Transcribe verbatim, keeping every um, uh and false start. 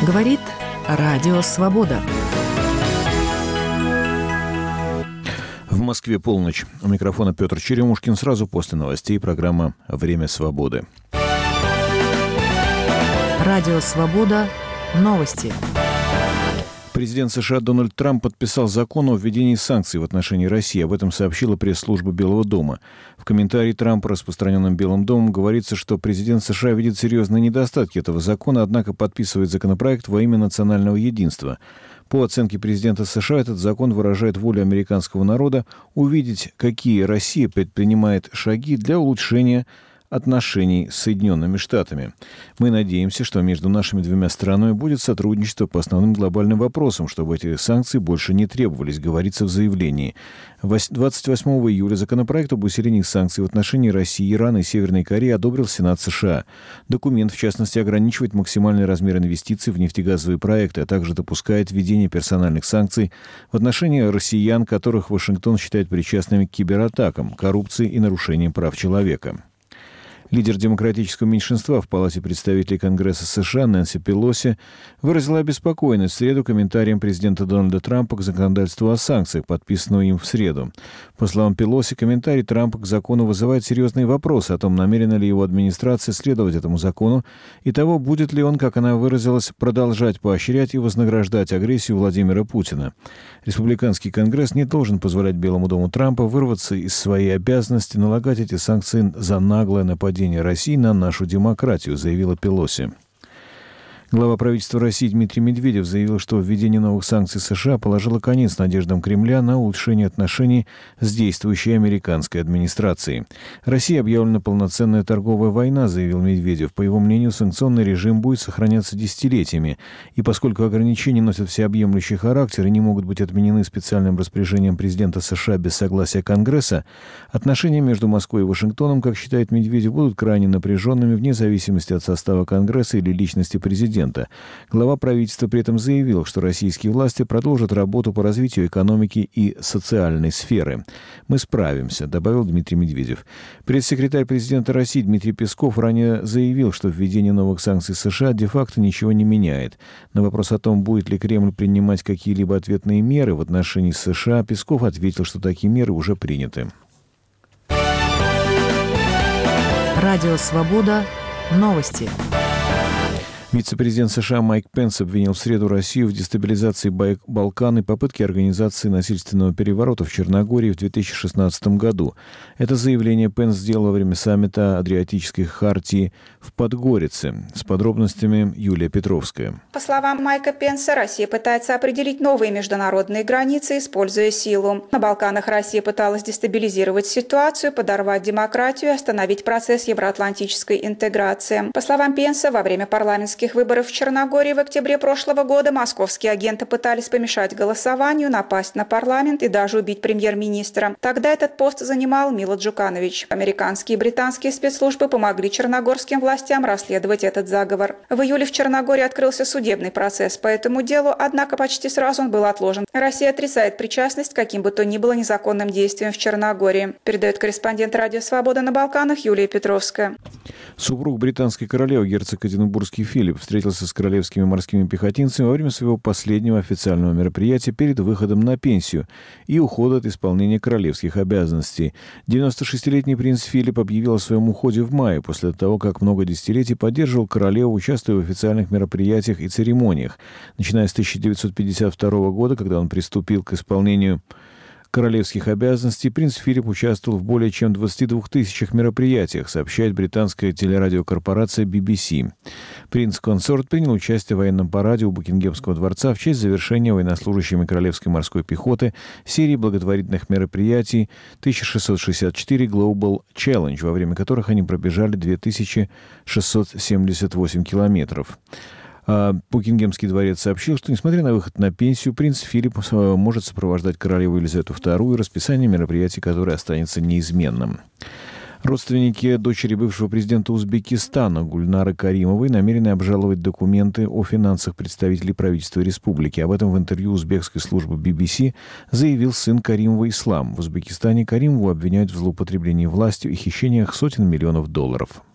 Говорит Радио Свобода. В Москве полночь. У микрофона Петр Черемушкин. Сразу после новостей программа «Время свободы». Радио Свобода. Новости. Президент США Дональд Трамп подписал закон о введении санкций в отношении России. Об этом сообщила пресс-служба Белого дома. В комментарии Трампа, распространенном Белым домом, говорится, что президент США видит серьезные недостатки этого закона, однако подписывает законопроект во имя национального единства. По оценке президента США, этот закон выражает волю американского народа увидеть, какие Россия предпринимает шаги для улучшения отношений с Соединенными Штатами. Мы надеемся, что между нашими двумя странами будет сотрудничество по основным глобальным вопросам, чтобы эти санкции больше не требовались, говорится в заявлении. двадцать восьмого июля законопроект об усилении санкций в отношении России, Ирана и Северной Кореи одобрил Сенат США. Документ, в частности, ограничивает максимальный размер инвестиций в нефтегазовые проекты, а также допускает введение персональных санкций в отношении россиян, которых Вашингтон считает причастными к кибератакам, коррупции и нарушениям прав человека. Лидер демократического меньшинства в Палате представителей Конгресса США Нэнси Пелоси выразила обеспокоенность в среду комментарием президента Дональда Трампа к законодательству о санкциях, подписанному им в среду. По словам Пелоси, комментарий Трампа к закону вызывает серьезные вопросы о том, намерена ли его администрация следовать этому закону и того, будет ли он, как она выразилась, продолжать поощрять и вознаграждать агрессию Владимира Путина. Республиканский Конгресс не должен позволять Белому дому Трампа вырваться из своей обязанности налагать эти санкции за наглое нападение России на нашу демократию, заявила Пелоси. Глава правительства России Дмитрий Медведев заявил, что введение новых санкций США положило конец надеждам Кремля на улучшение отношений с действующей американской администрацией. Россия объявлена полноценная торговая война, заявил Медведев. По его мнению, санкционный режим будет сохраняться десятилетиями, и поскольку ограничения носят всеобъемлющий характер и не могут быть отменены специальным распоряжением президента США без согласия Конгресса, отношения между Москвой и Вашингтоном, как считает Медведев, будут крайне напряженными вне зависимости от состава Конгресса или личности президента. Глава правительства при этом заявил, что российские власти продолжат работу по развитию экономики и социальной сферы. «Мы справимся», — добавил Дмитрий Медведев. Пресс-секретарь президента России Дмитрий Песков ранее заявил, что введение новых санкций США де-факто ничего не меняет. На вопрос о том, будет ли Кремль принимать какие-либо ответные меры в отношении США, Песков ответил, что такие меры уже приняты. Радио Свобода. Новости. Вице-президент США Майк Пенс обвинил в среду Россию в дестабилизации Балкан и попытке организации насильственного переворота в Черногории в две тысячи шестнадцатом году. Это заявление Пенс сделал во время саммита Адриатической хартии в Подгорице. С подробностями Юлия Петровская. По словам Майка Пенса, Россия пытается определить новые международные границы, используя силу. На Балканах Россия пыталась дестабилизировать ситуацию, подорвать демократию и остановить процесс евроатлантической интеграции. По словам Пенса, во время парламентских выборов в Черногории в октябре прошлого года московские агенты пытались помешать голосованию, напасть на парламент и даже убить премьер-министра. Тогда этот пост занимал Мило Джуканович. Американские и британские спецслужбы помогли черногорским властям расследовать этот заговор. В июле в Черногории открылся судебный процесс по этому делу, однако почти сразу он был отложен. Россия отрицает причастность к каким бы то ни было незаконным действиям в Черногории. Передает корреспондент Радио Свобода на Балканах Юлия Петровская. Супруг британской королевы, герцог Эдинбургский Филипп, встретился с королевскими морскими пехотинцами во время своего последнего официального мероприятия перед выходом на пенсию и ухода от исполнения королевских обязанностей. девяносто шестилетний принц Филипп объявил о своем уходе в мае, после того, как много десятилетий поддерживал королеву, участвуя в официальных мероприятиях и церемониях. Начиная с тысяча девятьсот пятьдесят второго года, когда он приступил к исполнению королевских обязанностей, принц Филипп участвовал в более чем двадцати двух тысячах мероприятиях, сообщает британская телерадиокорпорация би би си. Принц-консорт принял участие в военном параде у Букингемского дворца в честь завершения военнослужащими Королевской морской пехоты серии благотворительных мероприятий тысяча шестьсот шестьдесят четыре Global Challenge, во время которых они пробежали две тысячи шестьсот семьдесят восемь километров. Букингемский дворец сообщил, что, несмотря на выход на пенсию, принц Филипп может сопровождать королеву Елизавету вторую, расписание мероприятий, которое останется неизменным. Родственники дочери бывшего президента Узбекистана Гульнары Каримовой намерены обжаловать документы о финансах представителей правительства республики. Об этом в интервью узбекской службы би би си заявил сын Каримова Ислам. В Узбекистане Каримову обвиняют в злоупотреблении властью и хищениях сотен миллионов долларов.